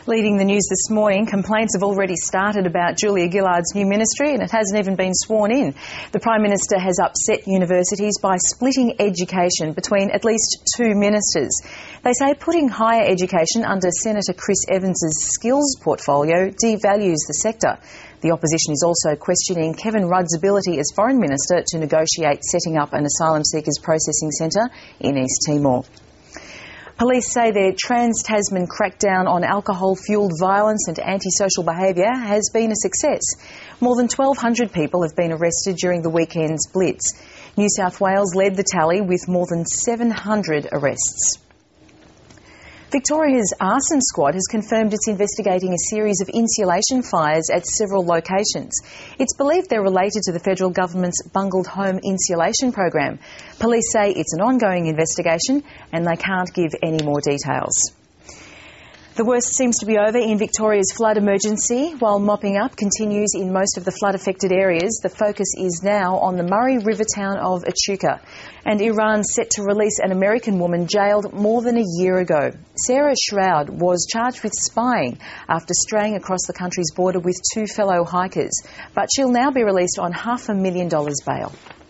Leading the news this morning, complaints have already started about Julia Gillard's new ministry, and it hasn't even been sworn in. The Prime Minister has upset universities by splitting education between at least two ministers. They say putting higher education under Senator Chris Evans's skills portfolio devalues the sector. The opposition is also questioning Kevin Rudd's ability as Foreign Minister to negotiate setting up an asylum seekers processing centre in East Timor. Police say their Trans-Tasman crackdown on alcohol-fuelled violence and antisocial behaviour has been a success. More than 1,200 people have been arrested during the weekend's blitz. New South Wales led the tally with more than 700 arrests. Victoria's arson squad has confirmed it's investigating a series of insulation fires at several locations. It's believed they're related to the federal government's bungled home insulation program. Police say it's an ongoing investigation and they can't give any more details. The worst seems to be over in Victoria's flood emergency. While mopping up continues in most of the flood-affected areas, the focus is now on the Murray River town of Echuca. And Iran's set to release an American woman jailed more than a year ago. Sarah Shroud was charged with spying after straying across the country's border with two fellow hikers. But she'll now be released on $500,000 bail.